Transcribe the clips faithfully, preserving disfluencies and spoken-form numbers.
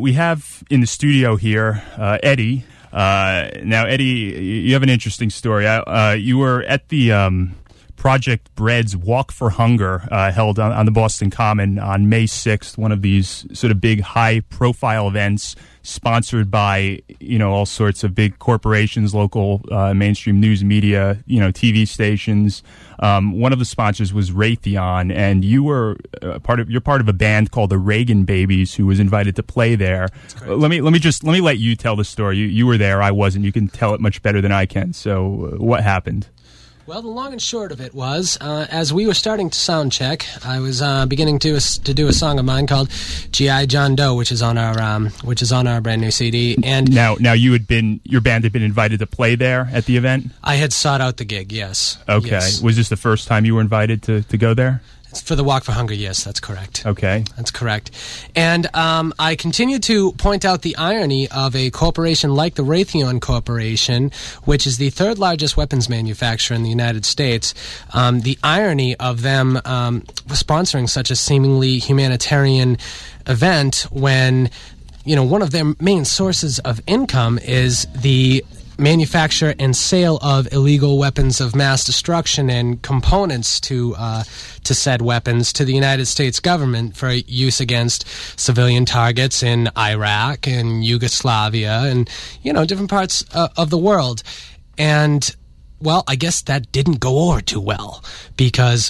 We have in the studio here uh, Eddie. Uh, now, Eddie, you have an interesting story. Uh, you were at the um, Project Bread's Walk for Hunger uh, held on, on the Boston Common on May sixth, one of these sort of big high-profile events sponsored by, you know, all sorts of big corporations, local uh, mainstream news media, you know, T V stations. Um, one of the sponsors was Raytheon, and you were uh, part of. You're part of a band called the Reagan Babies, who was invited to play there. Uh, let me let me just let me let you tell the story. You you were there, I wasn't. You can tell it much better than I can. So, uh, what happened? Well, the long and short of it was, uh, as we were starting to sound check, I was uh, beginning to to do a song of mine called G I John Doe, which is on our um, which is on our brand new C D. And now, now you had been your band had been invited to play there at the event. I had sought out the gig. Yes. Okay. Yes. Was this the first time you were invited to, to go there? For the Walk for Hunger, yes, that's correct. Okay. That's correct. And um, I continue to point out the irony of a corporation like the Raytheon Corporation, which is the third largest weapons manufacturer in the United States, um, the irony of them um, sponsoring such a seemingly humanitarian event when, you know, one of their main sources of income is the manufacture and sale of illegal weapons of mass destruction and components to uh, to said weapons to the United States government for use against civilian targets in Iraq and Yugoslavia and, you know, different parts uh, of the world. And, well, I guess that didn't go over too well because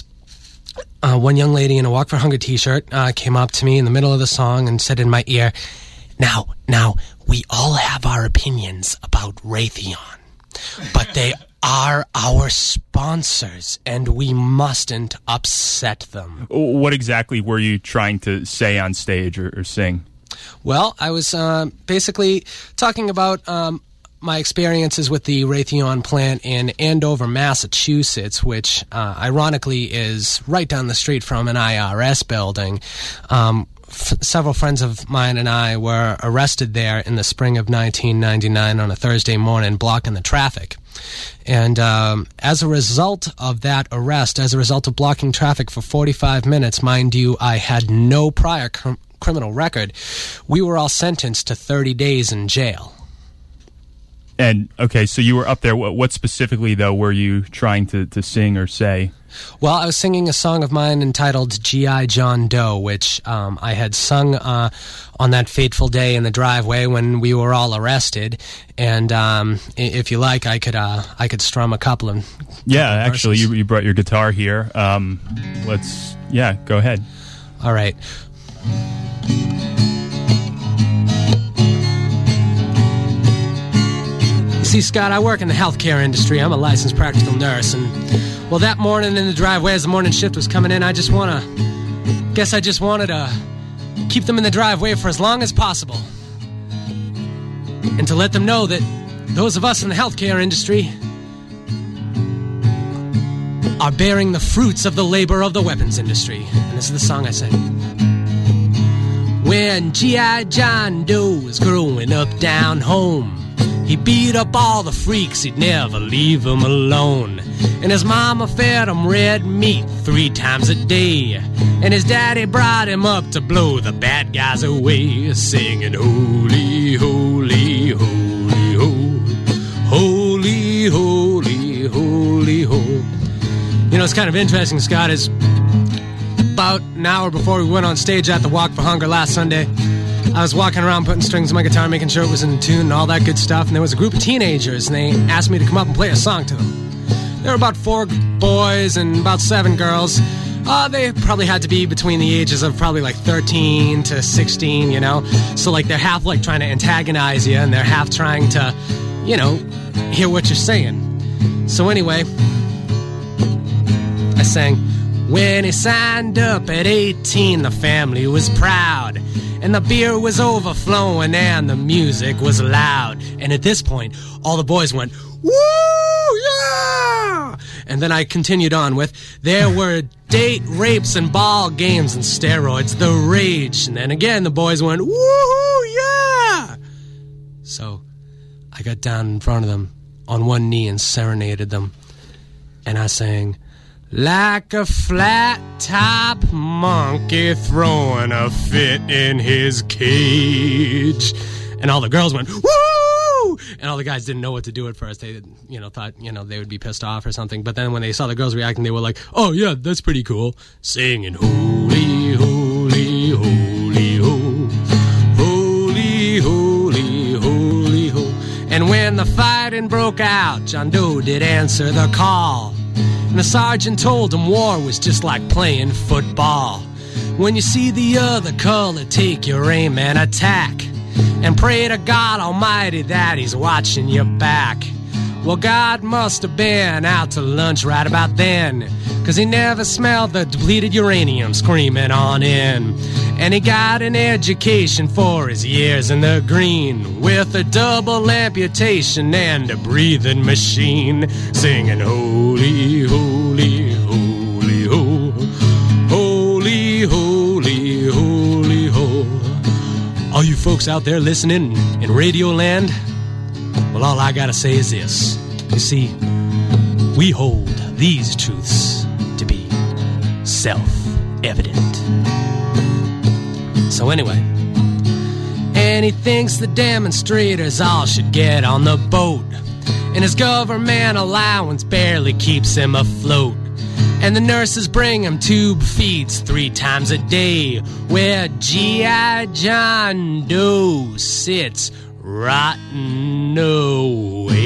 uh, one young lady in a Walk for Hunger t-shirt uh, came up to me in the middle of the song and said in my ear, Now, now, we all have our opinions about Raytheon, but they are our sponsors, and we mustn't upset them. What exactly were you trying to say on stage or, or sing? Well, I was uh, basically talking about um, my experiences with the Raytheon plant in Andover, Massachusetts, which uh, ironically is right down the street from an I R S building. Um, F- several friends of mine and I were arrested there in the spring of nineteen ninety-nine on a Thursday morning, blocking the traffic. And um, as a result of that arrest, as a result of blocking traffic for forty-five minutes, mind you, I had no prior cr- criminal record, we were all sentenced to thirty days in jail. And, okay, so you were up there. What, what specifically, though, were you trying to, to sing or say? Well, I was singing a song of mine entitled G I John Doe, which um, I had sung uh, on that fateful day in the driveway when we were all arrested. And um, if you like, I could uh, I could strum a couple of Yeah, couple of actually, verses. you, you brought your guitar here. Um, let's, yeah, go ahead. All right. See, Scott, I work in the healthcare industry. I'm a licensed practical nurse, and, well, that morning in the driveway as the morning shift was coming in, I just want to, guess I just wanted to keep them in the driveway for as long as possible. And to let them know that those of us in the healthcare industry are bearing the fruits of the labor of the weapons industry. And this is the song I sang. When G I John Doe was growing up down home, he beat up all the freaks, he'd never leave them alone. And his mama fed him red meat three times a day. And his daddy brought him up to blow the bad guys away, singing holy, holy, holy, ho. Holy, holy, holy, ho. You know, it's kind of interesting, Scott, is about an hour before we went on stage at the Walk for Hunger last Sunday, I was walking around putting strings on my guitar, making sure it was in tune and all that good stuff, and there was a group of teenagers, and they asked me to come up and play a song to them. There were about four boys and about seven girls. Uh, they probably had to be between the ages of probably like thirteen to sixteen, you know? So, like, they're half, like, trying to antagonize you, and they're half trying to, you know, hear what you're saying. So anyway, I sang, when he signed up at eighteen, the family was proud. And the beer was overflowing and the music was loud. And at this point, all the boys went, woo, yeah! And then I continued on with, there were date rapes and ball games and steroids, the rage. And then again, the boys went, woo, yeah! So I got down in front of them on one knee and serenaded them. And I sang, like a flat-top monkey throwing a fit in his cage. And all the girls went, woo! And all the guys didn't know what to do at first. They, you know, thought, you know, they would be pissed off or something. But then when they saw the girls reacting, they were like, oh, yeah, that's pretty cool. Singing, holy, holy, holy, ho. Holy, holy, holy, ho. And when the fighting broke out, John Doe did answer the call. And the sergeant told him war was just like playing football. When you see the other color, take your aim and attack. And pray to God Almighty that he's watching your back. Well, God must have been out to lunch right about then, 'cause he never smelled the depleted uranium screaming on in. And he got an education for his years in the green, with a double amputation and a breathing machine, singing holy, holy, holy, ho. Holy, holy, holy, ho. All you folks out there listening in Radio Land, well, all I gotta say is this. You see, we hold these truths to be self-evident. So anyway, and he thinks the demonstrators all should get on the boat, and his government allowance barely keeps him afloat. And the nurses bring him tube feeds three times a day, where G I. John Doe sits rotting away.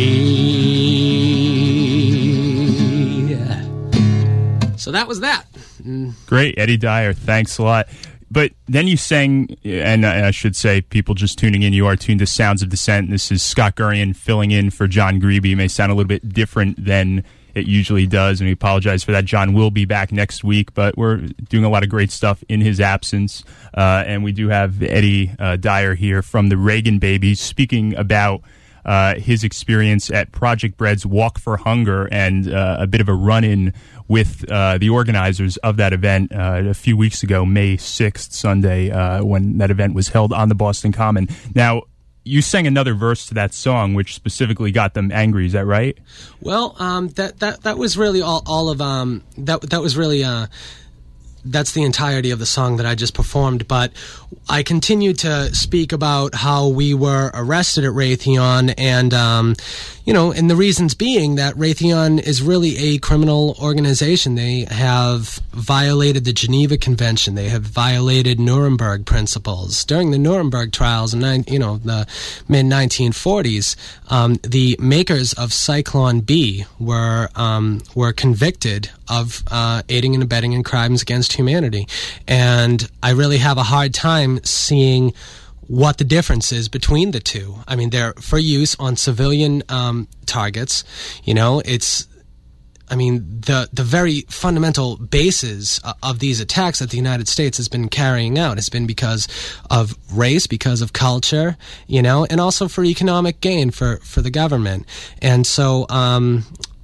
So that was that. Great, Eddie Dyer. Thanks a lot. But then you sang, and I should say, people just tuning in, you are tuned to Sounds of Dissent. This is Scott Gurian filling in for John Grebe. It may sound a little bit different than it usually does, and we apologize for that. John will be back next week, but we're doing a lot of great stuff in his absence. Uh, and we do have Eddie uh, Dyer here from the Reagan Babies speaking about uh, his experience at Project Bread's Walk for Hunger and uh, a bit of a run-in with uh, the organizers of that event uh, a few weeks ago, May sixth, Sunday, uh, when that event was held on the Boston Common. Now, you sang another verse to that song, which specifically got them angry. Is that right? Well, um, that that that was really all, all of um, that that was really uh, that's the entirety of the song that I just performed. But I continued to speak about how we were arrested at Raytheon, and um, you know, and the reasons being that Raytheon is really a criminal organization. They have violated the Geneva Convention. They have violated Nuremberg principles. During the Nuremberg trials in nine, you know, the mid nineteen forties, um, the makers of Cyclone B were um, were convicted of uh, aiding and abetting in crimes against humanity. And I really have a hard time seeing what the difference is between the two. I mean, they're for use on civilian um, targets. You know, it's, I mean, the the very fundamental basis of these attacks that the United States has been carrying out has been because of race, because of culture, you know, and also for economic gain for, for the government. And so um,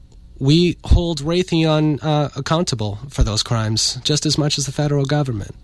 we hold Raytheon uh, accountable for those crimes just as much as the federal government.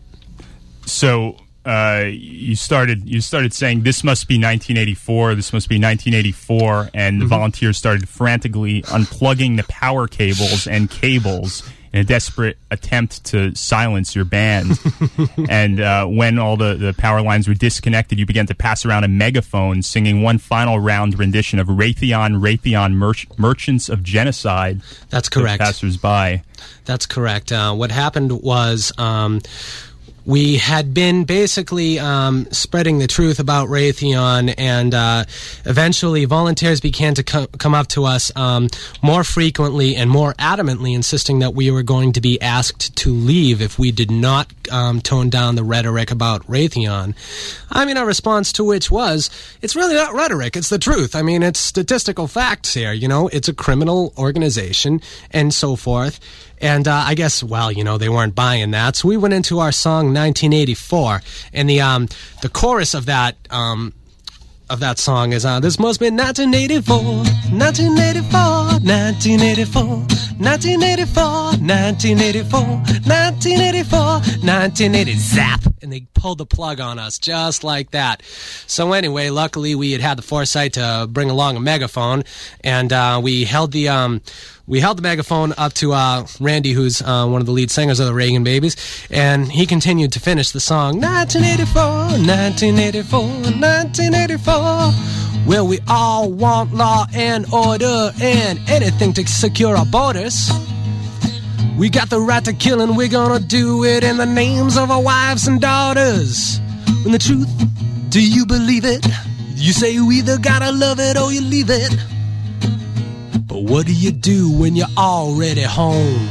So uh, you started you started saying this must be nineteen eighty-four, this must be nineteen eighty-four, and the mm-hmm. volunteers started frantically unplugging the power cables and cables in a desperate attempt to silence your band. And uh, when all the, the power lines were disconnected, you began to pass around a megaphone singing one final round rendition of Raytheon, Raytheon Mer- Merchants of Genocide. That's correct. To passers-by. That's correct. Uh, what happened was Um, we had been basically um, spreading the truth about Raytheon, and uh, eventually volunteers began to co- come up to us um, more frequently and more adamantly, insisting that we were going to be asked to leave if we did not um, tone down the rhetoric about Raytheon. I mean, our response to which was, it's really not rhetoric, it's the truth. I mean, it's statistical facts here, you know, it's a criminal organization and so forth. And uh, I guess, well, you know, they weren't buying that. So we went into our song nineteen eighty-four, and the um, the chorus of that um, of that song is, uh, this must be nineteen eighty-four, nineteen eighty-four, nineteen eighty-four, nineteen eighty-four, nineteen eighty-four, nineteen eighty-four, nineteen eighty, zap! And they pulled the plug on us just like that. So anyway, luckily we had had the foresight to bring along a megaphone, and uh, we held the um, we held the megaphone up to uh, Randy, who's uh, one of the lead singers of the Reagan Babies, and he continued to finish the song, nineteen eighty-four, nineteen eighty-four, nineteen eighty-four. Well, we all want law and order and anything to secure our borders. We got the right to kill and we're gonna do it in the names of our wives and daughters. When the truth, do you believe it? You say you either gotta love it or you leave it. But what do you do when you're already home?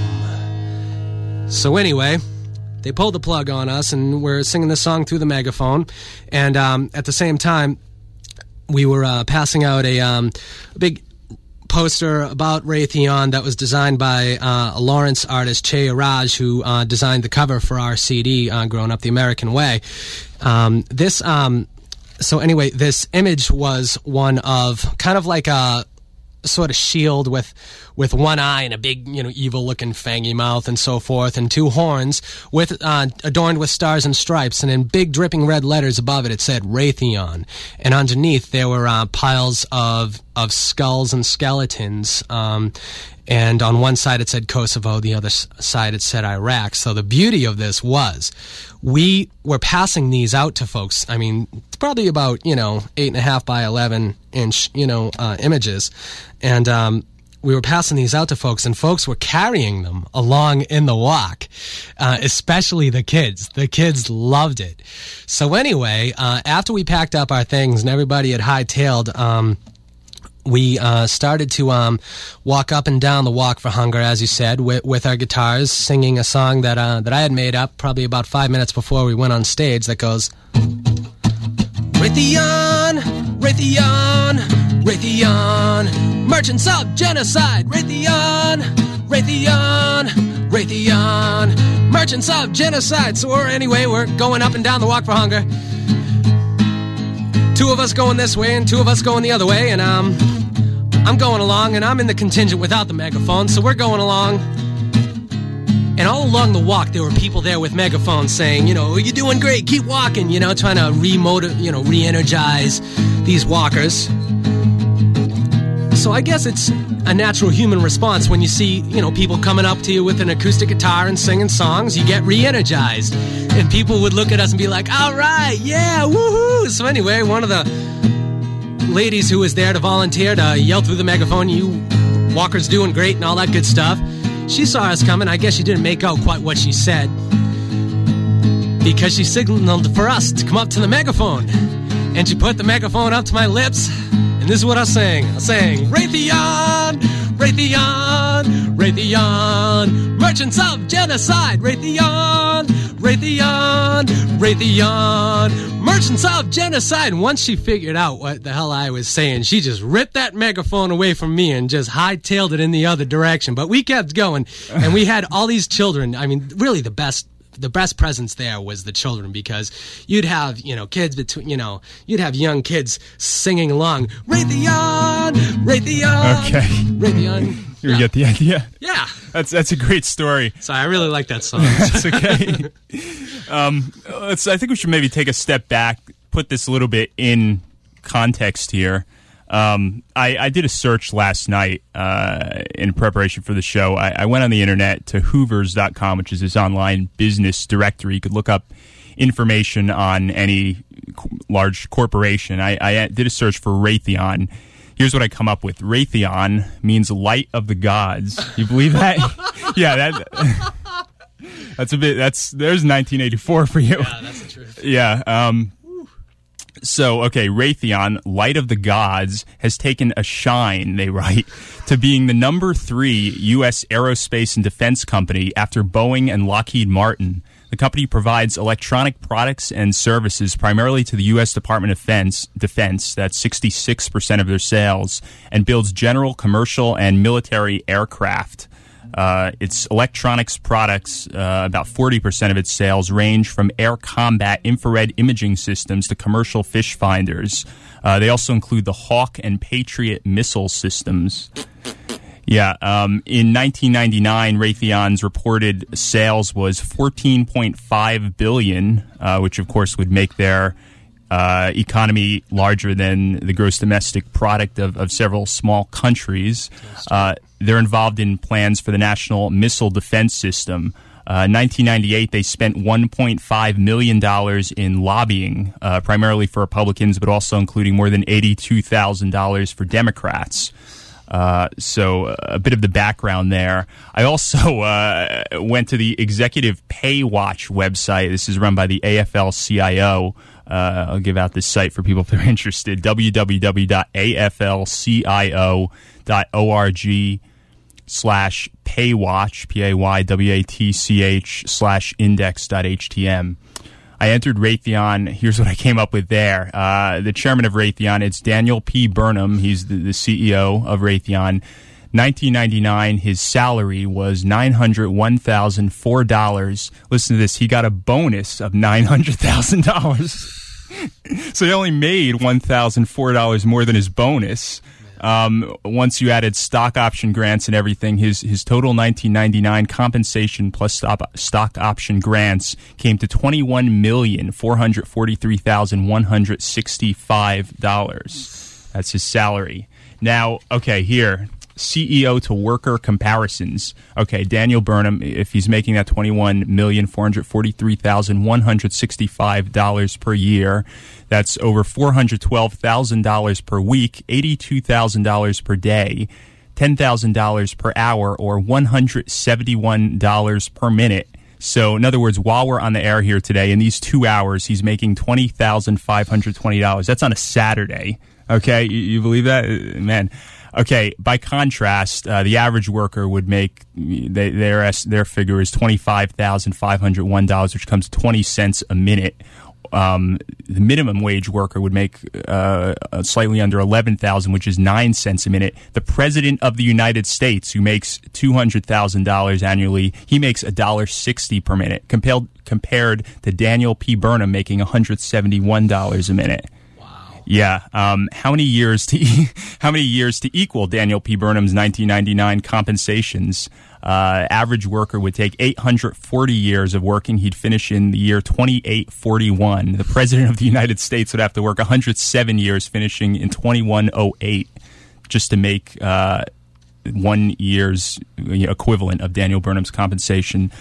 So anyway, they pulled the plug on us and we're singing this song through the megaphone. And um, at the same time, we were uh, passing out a, um, a big poster about Raytheon that was designed by uh, a Lawrence artist, Che Araj, who uh, designed the cover for our C D, uh, Growing Up the American Way. Um, this, um, so anyway, this image was one of kind of like a sort of shield with with one eye and a big, you know, evil-looking fangy mouth and so forth, and two horns with uh, adorned with stars and stripes, and in big dripping red letters above it, it said Raytheon, and underneath there were uh, piles of of skulls and skeletons. Um, and on one side it said Kosovo, the other s- side it said Iraq. So the beauty of this was we were passing these out to folks. I mean, it's probably about, you know, eight and a half by eleven inch, you know, uh, images. And um, we were passing these out to folks, and folks were carrying them along in the walk, uh, especially the kids. The kids loved it. So anyway, uh, after we packed up our things and everybody had hightailed, um, we uh, started to um, walk up and down the Walk for Hunger, as you said, with, with our guitars, singing a song that uh, that I had made up probably about five minutes before we went on stage that goes, Raytheon, Raytheon, Raytheon, merchants of genocide, Raytheon, Raytheon, Raytheon, merchants of genocide. So we're, anyway, we're going up and down the Walk for Hunger. Two of us going this way and two of us going the other way, and um, I'm going along, and I'm in the contingent without the megaphone, so we're going along. And all along the walk, there were people there with megaphones saying, you know, you're doing great, keep walking, you know, trying to re-motiv- you know, re-energize these walkers. So I guess it's a natural human response when you see, you know, people coming up to you with an acoustic guitar and singing songs, you get re-energized. And people would look at us and be like, all right, yeah, woohoo! So anyway, one of the ladies who was there to volunteer to yell through the megaphone, you walkers doing great and all that good stuff, she saw us coming. I guess she didn't make out quite what she said, because she signaled for us to come up to the megaphone. And she put the megaphone up to my lips, and this is what I sang. I sang, Raytheon, Raytheon, Raytheon, merchants of genocide, Raytheon, Raytheon, Raytheon, merchants of genocide. And once she figured out what the hell I was saying, she just ripped that megaphone away from me and just hightailed it in the other direction. But we kept going, and we had all these children. I mean, really the best the best presence there was the children, because you'd have, you know, kids between, you know, you'd have young kids singing along, Raytheon, Raytheon, okay, Raytheon. You yeah. get the idea? Yeah. That's that's a great story. Sorry, I really like that song. That's okay. um, let's. I think we should maybe take a step back, put this a little bit in context here. Um, I, I did a search last night uh, in preparation for the show. I, I went on the internet to hoovers dot com, which is this online business directory. You could look up information on any co- large corporation. I, I did a search for Raytheon. Here's what I come up with. Raytheon means light of the gods. You believe that? Yeah, that that's a bit. That's there's nineteen eighty-four for you. Yeah, that's the truth. Yeah. Um, so okay, Raytheon, light of the gods, has taken a shine, they write, to being the number three U S aerospace and defense company after Boeing and Lockheed Martin. The company provides electronic products and services primarily to the U S Department of Defense, Defense, that's sixty-six percent of their sales, and builds general, commercial, and military aircraft. Uh, its electronics products, uh, about forty percent of its sales, range from air combat infrared imaging systems to commercial fish finders. Uh, they also include the Hawk and Patriot missile systems. Yeah, um, in nineteen ninety-nine, Raytheon's reported sales was fourteen point five billion dollars, uh, which of course would make their uh, economy larger than the gross domestic product of, of several small countries. Uh, they're involved in plans for the National Missile Defense System. Uh, in nineteen ninety-eight, they spent one point five million dollars in lobbying, uh, primarily for Republicans, but also including more than eighty-two thousand dollars for Democrats. Uh, so uh, a bit of the background there. I also uh, went to the Executive Pay Watch website. This is run by the A F L C I O. Uh, I'll give out this site for people if they're interested. w w w dot a f l c i o dot org slash paywatch, P A Y W A T C H slash index dot H T M. I entered Raytheon. Here's what I came up with there. Uh, the chairman of Raytheon, it's Daniel P. Burnham. He's the, the C E O of Raytheon. nineteen ninety-nine, his salary was nine hundred one thousand four dollars. Listen to this. He got a bonus of nine hundred thousand dollars. So he only made one thousand four dollars more than his bonus. Um, once you added stock option grants and everything, his his total nineteen ninety-nine compensation plus stock, stock option grants came to twenty-one million four hundred forty-three thousand one hundred sixty-five dollars. That's his salary. Now, okay, here, C E O to worker comparisons. Okay, Daniel Burnham, if he's making that twenty-one million four hundred forty-three thousand one hundred sixty-five dollars per year, that's over four hundred twelve thousand dollars per week, eighty-two thousand dollars per day, ten thousand dollars per hour, or one hundred seventy-one dollars per minute. So, in other words, while we're on the air here today, in these two hours, he's making twenty thousand five hundred twenty dollars. That's on a Saturday. Okay, you, you believe that? Man. Okay, by contrast, uh, the average worker would make, they, their their figure is twenty-five thousand five hundred one dollars, which comes to twenty cents a minute. Um, the minimum wage worker would make uh, slightly under eleven thousand dollars, which is nine cents a minute. The president of the United States, who makes two hundred thousand dollars annually, he makes one dollar sixty per minute, compared, compared to Daniel P. Burnham making one hundred seventy-one dollars a minute. Yeah. Um, how many years to e- how many years to equal Daniel P. Burnham's nineteen ninety-nine compensations? Uh, average worker would take eight hundred forty years of working. He'd finish in the year twenty-eight forty-one. The president of the United States would have to work one hundred seven years, finishing in twenty-one oh eight, just to make uh, one year's equivalent of Daniel Burnham's compensation.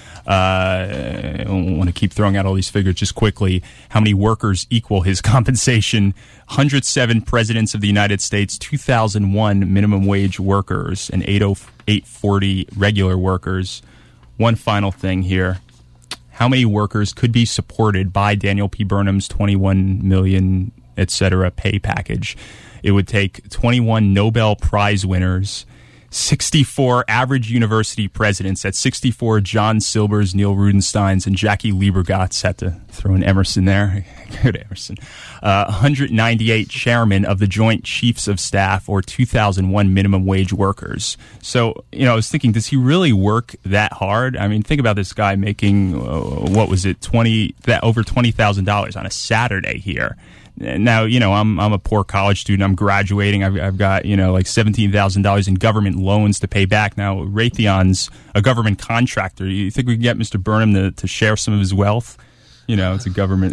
Uh, I want to keep throwing out all these figures just quickly. How many workers equal his compensation? one hundred seven presidents of the United States, two thousand one minimum wage workers, and eight hundred forty regular workers. One final thing here. How many workers could be supported by Daniel P. Burnham's twenty-one million, et cetera, pay package? It would take twenty-one Nobel Prize winners, sixty-four average university presidents. That's sixty-four John Silbers, Neil Rudensteins, and Jackie Liebergotts. Had to throw in Emerson there. Good Emerson. Uh, one hundred ninety-eight chairmen of the Joint Chiefs of Staff, or two thousand one minimum wage workers. So, you know, I was thinking, does he really work that hard? I mean, think about this guy making, uh, what was it, twenty that over twenty thousand dollars on a Saturday here. Now, you know, I'm I'm a poor college student. I'm graduating. I've, I've got, you know, like seventeen thousand dollars in government loans to pay back. Now, Raytheon's a government contractor. You think we can get Mister Burnham to, to share some of his wealth? You know, it's a government.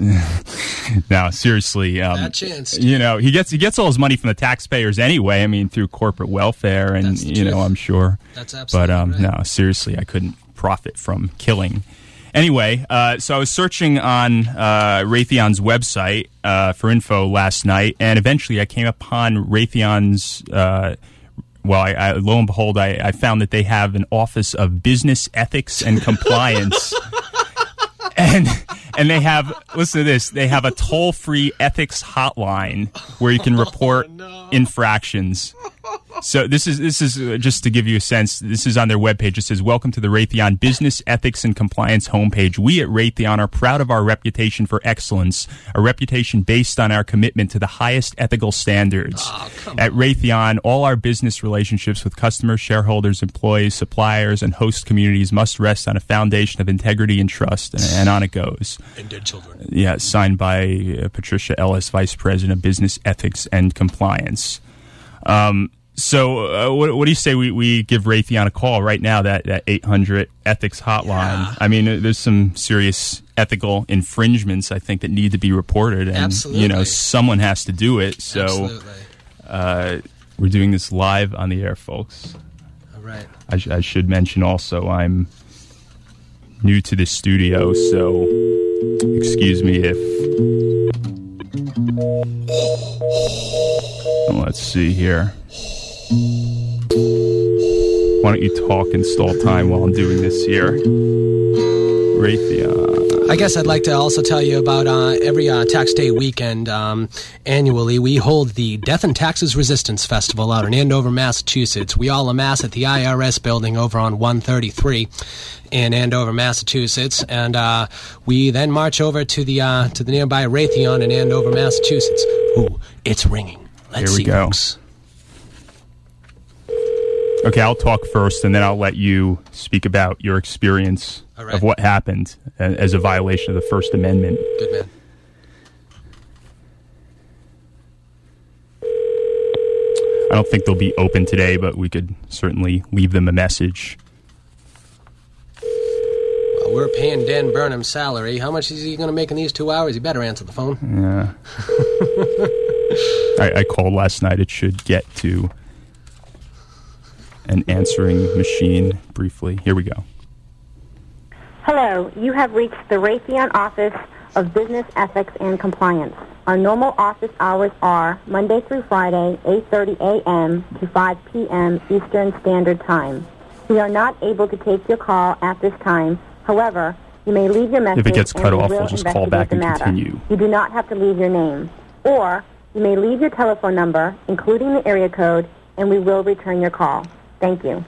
No, seriously. Um, That chance. You know, he gets he gets all his money from the taxpayers anyway. I mean, through corporate welfare, and you know, truth. I'm sure. That's absolutely But um, right. no, seriously, I couldn't profit from killing. Anyway, uh, so I was searching on uh, Raytheon's website uh, for info last night, and eventually I came upon Raytheon's. Uh, well, I, I, lo and behold, I, I found that they have an Office of Business Ethics and Compliance. And and they have, listen to this, they have a toll-free ethics hotline where you can report oh, no. infractions. So this is this is uh, just to give you a sense. This is on their webpage. It says, "Welcome to the Raytheon Business Ethics and Compliance homepage. We at Raytheon are proud of our reputation for excellence, a reputation based on our commitment to the highest ethical standards. Oh, come at on. Raytheon, all our business relationships with customers, shareholders, employees, suppliers, and host communities must rest on a foundation of integrity and trust." And, and on it goes. And dead children. Yeah, signed by uh, Patricia Ellis, Vice President of Business Ethics and Compliance. Um, So, uh, what, what do you say we, we give Raytheon a call right now? That that eight hundred ethics hotline. Yeah. I mean, there's some serious ethical infringements I think that need to be reported, and Absolutely. you know, someone has to do it. So, Absolutely. uh, we're doing this live on the air, folks. All right. I, sh- I should mention also I'm new to this studio, so excuse me if. Let's see here. Why don't you talk and stall time while I'm doing this here? Raytheon. I guess I'd like to also tell you about uh, every uh, tax day weekend um, annually, we hold the Death and Taxes Resistance Festival out in Andover, Massachusetts. We all amass at the I R S building over on one thirty-three in Andover, Massachusetts, and uh, we then march over to the uh, to the nearby Raytheon in Andover, Massachusetts. Ooh, it's ringing. Let's Here we see, go. folks. Okay, I'll talk first, and then I'll let you speak about your experience All right. of what happened as a violation of the First Amendment. Good man. I don't think they'll be open today, but we could certainly leave them a message. Well, we're paying Dan Burnham's salary. How much is he going to make in these two hours? He better answer the phone. Yeah. I, I called last night. It should get to an answering machine briefly. Here we go. Hello, you have reached the Raytheon Office of Business Ethics and Compliance. Our normal office hours are Monday through Friday, eight thirty a.m. to five p.m. Eastern Standard Time. We are not able to take your call at this time. However, you may leave your message If it gets cut and we off, will we'll just call investigate back the and matter. continue. You do not have to leave your name. Or you may leave your telephone number, including the area code, and we will return your call. Thank you.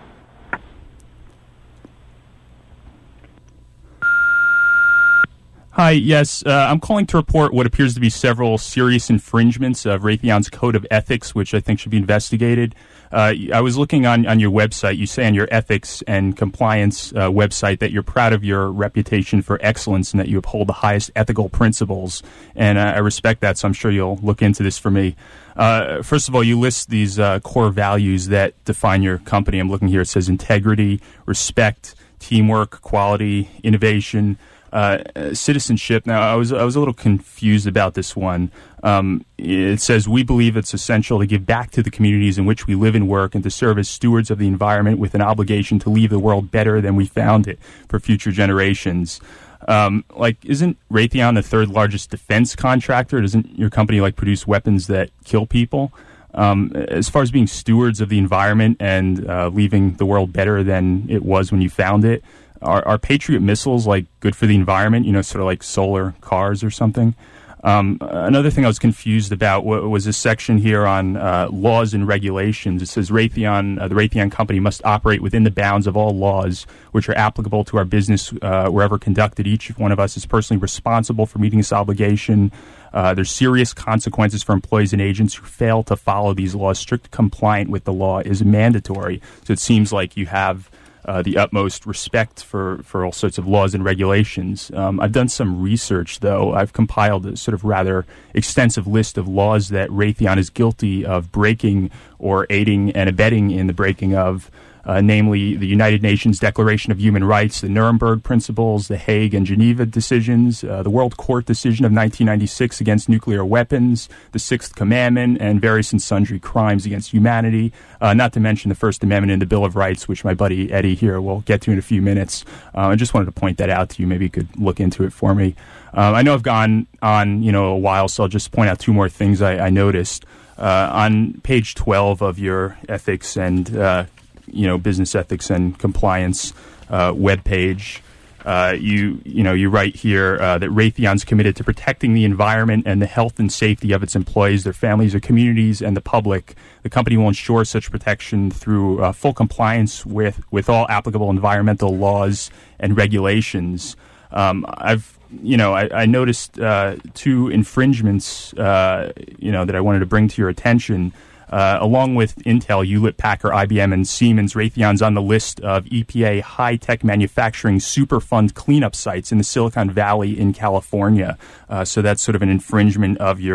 Hi, yes, uh, I'm calling to report what appears to be several serious infringements of Raytheon's Code of Ethics, which I think should be investigated. Uh, I was looking on, on your website. You say on your ethics and compliance uh, website that you're proud of your reputation for excellence and that you uphold the highest ethical principles. And uh, I respect that, so I'm sure you'll look into this for me. Uh, first of all, you list these uh, core values that define your company. I'm looking here. It says integrity, respect, teamwork, quality, innovation, uh, citizenship. Now, I was I was a little confused about this one. Um, it says, we believe it's essential to give back to the communities in which we live and work and to serve as stewards of the environment with an obligation to leave the world better than we found it for future generations. Um, like, isn't Raytheon the third largest defense contractor? Doesn't your company like produce weapons that kill people? Um, as far as being stewards of the environment and uh, leaving the world better than it was when you found it, are, are Patriot missiles like good for the environment? You know, sort of like solar cars or something. Um, another thing I was confused about was a section here on uh, laws and regulations. It says Raytheon, uh, the Raytheon company must operate within the bounds of all laws which are applicable to our business uh, wherever conducted. Each one of us is personally responsible for meeting this obligation. Uh, there's serious consequences for employees and agents who fail to follow these laws. Strict compliance with the law is mandatory. So it seems like you have Uh, the utmost respect for, for all sorts of laws and regulations. Um, I've done some research, though. I've compiled a sort of rather extensive list of laws that Raytheon is guilty of breaking or aiding and abetting in the breaking of, uh, namely the United Nations Declaration of Human Rights, the Nuremberg Principles, the Hague and Geneva decisions, uh, the World Court decision of nineteen ninety-six against nuclear weapons, the Sixth Commandment, and various and sundry crimes against humanity, uh, not to mention the First Amendment and the Bill of Rights, which my buddy Eddie here will get to in a few minutes. Uh, I just wanted to point that out to you. Maybe you could look into it for me. Um, I know I've gone on, you know, a while, so I'll just point out two more things I, I noticed. Uh, on page twelve of your ethics and uh, you know, business ethics and compliance uh, webpage, uh, you you know you write here uh, that Raytheon's committed to protecting the environment and the health and safety of its employees, their families, their communities, and the public. The company will ensure such protection through uh, full compliance with with all applicable environmental laws and regulations. Um, I've you know I, I noticed uh, two infringements uh, you know that I wanted to bring to your attention. Uh, along with Intel, Hewlett Packard, I B M, and Siemens, Raytheon's on the list of E P A high-tech manufacturing Superfund cleanup sites in the Silicon Valley in California. Uh, so that's sort of an infringement of your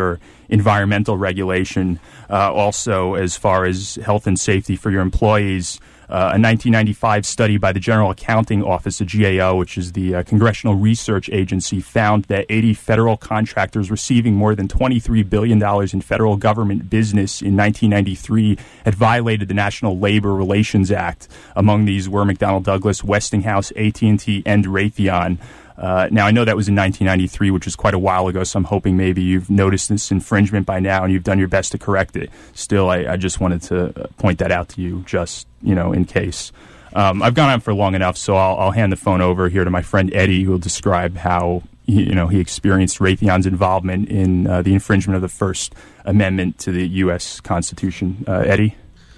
environmental regulation. Uh, also, as far as health and safety for your employees, uh, a nineteen ninety-five study by the General Accounting Office, the G A O, which is the uh, Congressional Research Agency, found that eighty federal contractors receiving more than twenty-three billion dollars in federal government business in nineteen ninety-three had violated the National Labor Relations Act. Among these were McDonnell Douglas, Westinghouse, A T and T, and Raytheon. Uh, now, I know that was in nineteen ninety-three, which is quite a while ago, so I'm hoping maybe you've noticed this infringement by now and you've done your best to correct it. Still, I, I just wanted to point that out to you, just, you know, in case. Um, I've gone on for long enough, so I'll, I'll hand the phone over here to my friend Eddie, who will describe how, he, you know, he experienced Raytheon's involvement in uh, the infringement of the First Amendment to the U S Constitution. Uh, Eddie?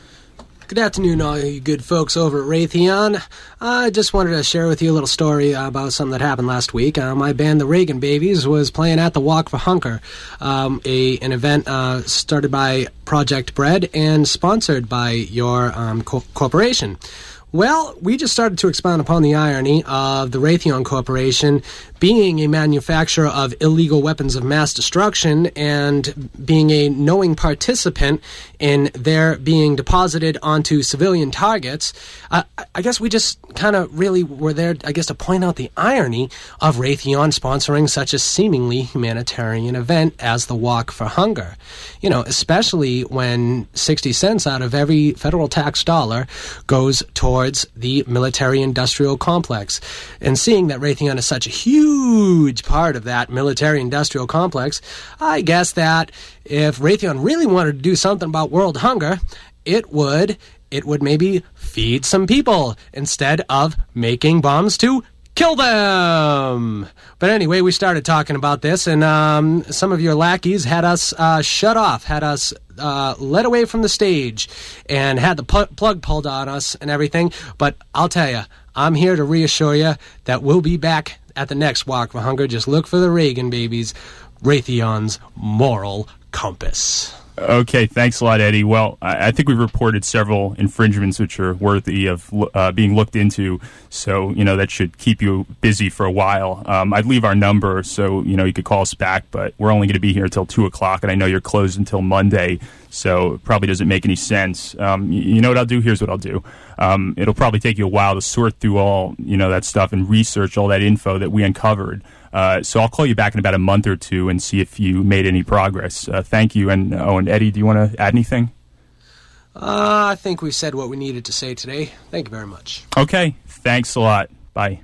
Good afternoon, all you good folks over at Raytheon. I just wanted to share with you a little story about something that happened last week. Uh, my band, the Reagan Babies, was playing at the Walk for Hunger, um, a an event uh, started by Project Bread and sponsored by your um, co- corporation. Well, we just started to expound upon the irony of the Raytheon Corporation being a manufacturer of illegal weapons of mass destruction and being a knowing participant in their being deposited onto civilian targets. Uh, I guess we just kind of really were there, I guess, to point out the irony of Raytheon sponsoring such a seemingly humanitarian event as the Walk for Hunger. You know, especially when sixty cents out of every federal tax dollar goes towards the military-industrial complex. And seeing that Raytheon is such a huge part of that military-industrial complex, I guess that if Raytheon really wanted to do something about world hunger, it would it would maybe feed some people instead of making bombs to kill them. But anyway, we started talking about this, and um, some of your lackeys had us uh, shut off, had us uh, led away from the stage, and had the pu- plug pulled on us and everything. But I'll tell you, I'm here to reassure you that we'll be back at the next Walk for Hunger. Just look for the Reagan Babies, Raytheon's moral compass. Okay, thanks a lot, Eddie. Well, I, I think we've reported several infringements which are worthy of uh, being looked into, so, you know, that should keep you busy for a while. Um, I'd leave our number so, you know, you could call us back, but we're only going to be here until two o'clock, and I know you're closed until Monday, so it probably doesn't make any sense. Um, you, you know what I'll do? Here's what I'll do. Um, it'll probably take you a while to sort through all, you know, that stuff and research all that info that we uncovered. Uh, so I'll call you back in about a month or two and see if you made any progress. Uh, thank you. And, oh, and Eddie, do you want to add anything? Uh, I think we said what we needed to say today. Thank you very much. Okay. Thanks a lot. Bye.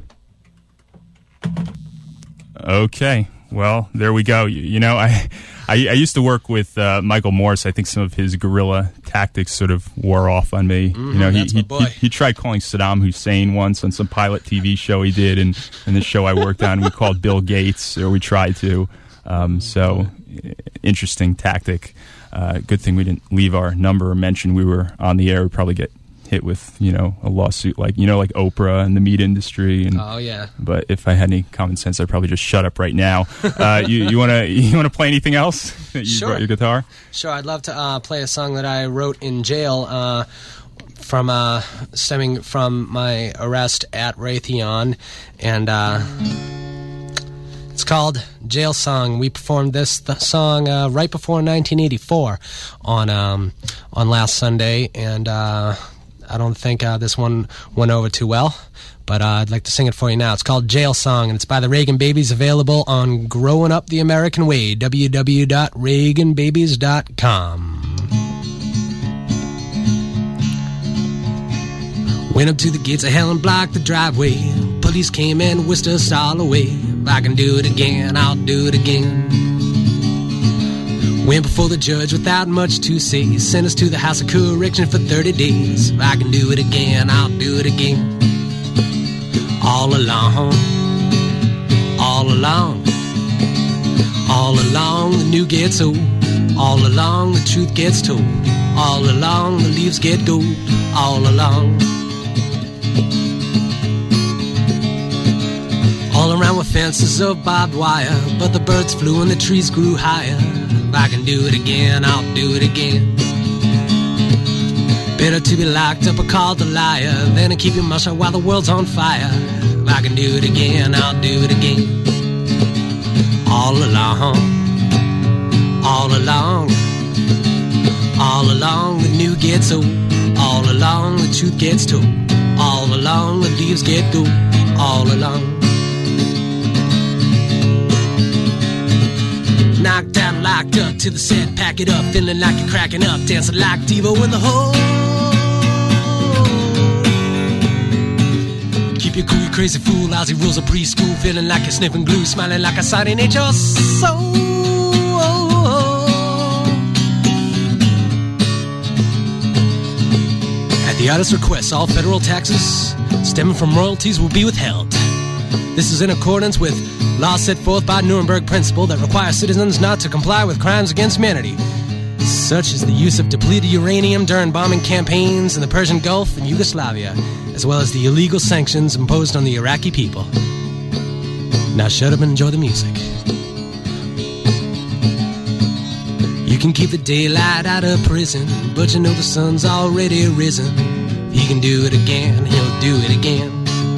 Okay. Well, there we go. You, you know, I, I I used to work with uh, Michael Morse. I think some of his guerrilla tactics sort of wore off on me. Mm-hmm, you know, he that's he, my boy. he he tried calling Saddam Hussein once on some pilot T V show he did, and, and the show I worked on, we called Bill Gates, or we tried to. Um, so, interesting tactic. Uh, good thing we didn't leave our number or mention we were on the air. We'd probably get hit with, you know, a lawsuit like, you know, like Oprah and the meat industry. And, oh, yeah. But if I had any common sense, I'd probably just shut up right now. Uh, you you want to you want to play anything else? You Sure. brought your guitar? Sure, I'd love to uh, play a song that I wrote in jail uh, from uh, stemming from my arrest at Raytheon. And uh, it's called Jail Song. We performed this th- song uh, right before nineteen eighty-four on, um, on last Sunday. And uh, I don't think uh, this one went over too well, but uh, I'd like to sing it for you now. It's called Jail Song, and it's by the Reagan Babies, available on Growing Up the American Way, w w w dot reagan babies dot com. Went up to the gates of hell and blocked the driveway. Police came and whisked us all away. If I can do it again, I'll do it again. Went before the judge without much to say. Sent us to the house of correction for thirty days. If I can do it again, I'll do it again. All along, all along, all along the new gets old. All along the truth gets told. All along the leaves get gold. All along. All around were fences of barbed wire, but the birds flew and the trees grew higher. If I can do it again, I'll do it again. Better to be locked up or called a liar than to keep your mouth shut while the world's on fire. If I can do it again, I'll do it again. All along, All along, all along the new gets old. All along the truth gets told. All along the leaves get gold. All along. Knocked out, locked up to the set, pack it up, feeling like you're cracking up, dancing like Devo in the hole. Keep your cool, you crazy fool, lousy rules of preschool, feeling like you're sniffing glue, smiling like a sight in your soul. At the artist's request, all federal taxes stemming from royalties will be withheld. This is in accordance with laws set forth by Nuremberg Principle that require citizens not to comply with crimes against humanity, such as the use of depleted uranium during bombing campaigns in the Persian Gulf and Yugoslavia, as well as the illegal sanctions imposed on the Iraqi people. Now shut up and enjoy the music. You can keep the daylight out of prison, but you know the sun's already risen. He can do it again, he'll do it again.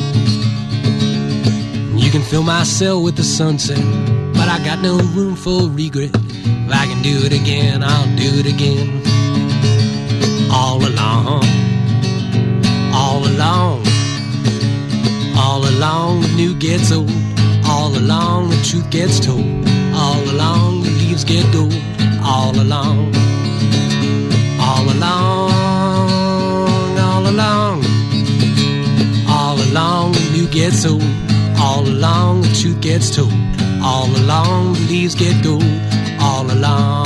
You can fill my cell with the sunset, but I got no room for regret. If I can do it again, I'll do it again. All along, all along, all along the new gets old. All along the truth gets told. All along the leaves get gold. All along, all along, all along, all along the new gets old. All along the truth gets told. All along the leaves get gold. All along.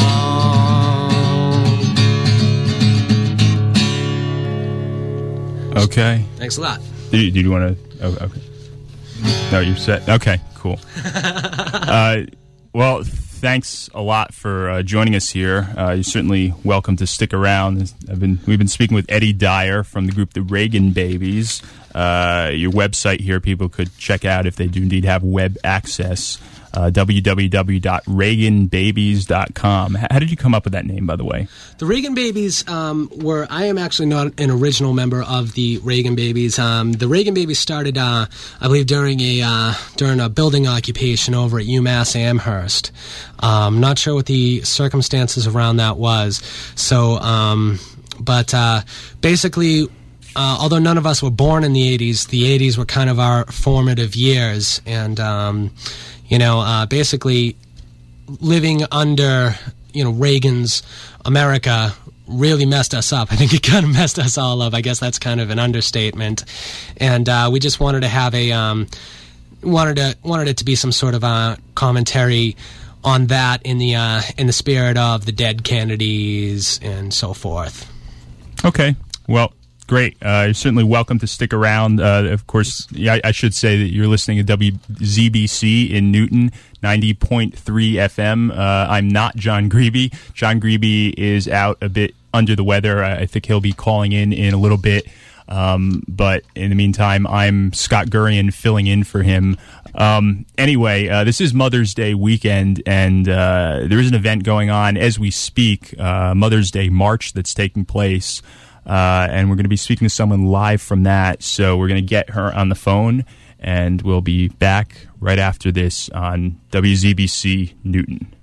Okay. Thanks a lot. Did you, did you want to? Oh, okay. No, you're set. Okay, cool. uh, well, thanks a lot for uh, joining us here. Uh, you're certainly welcome to stick around. I've been we've been speaking with Eddie Dyer from the group The Reagan Babies. Uh, your website here, people could check out if they do indeed have web access. Uh, w w w dot reagan babies dot com. How did you come up with that name, by the way? The Reagan Babies um, were, I am actually not an original member of the Reagan Babies. Um, the Reagan Babies started, uh, I believe, during a uh, during a building occupation over at UMass Amherst. Um, not sure what the circumstances around that was. So, um, but uh, basically, Uh, although none of us were born in the eighties, the eighties were kind of our formative years. And, um, you know, uh, basically living under, you know, Reagan's America really messed us up. I think it kind of messed us all up. I guess that's kind of an understatement. And uh, we just wanted to have a, um, wanted to wanted it to be some sort of a commentary on that in the uh, in the spirit of the dead Kennedys and so forth. Okay. Well, great. Uh, you're certainly welcome to stick around. Uh, of course, yeah, I, I should say that you're listening to W Z B C in Newton, ninety point three F M. Uh, I'm not John Grebe. John Grebe is out a bit under the weather. I, I think he'll be calling in in a little bit. Um, but in the meantime, I'm Scott Gurian filling in for him. Um, anyway, uh, this is Mother's Day weekend, and uh, there is an event going on as we speak, uh, Mother's Day March that's taking place. Uh, and we're going to be speaking to someone live from that. So we're going to get her on the phone, and we'll be back right after this on W Z B C Newton.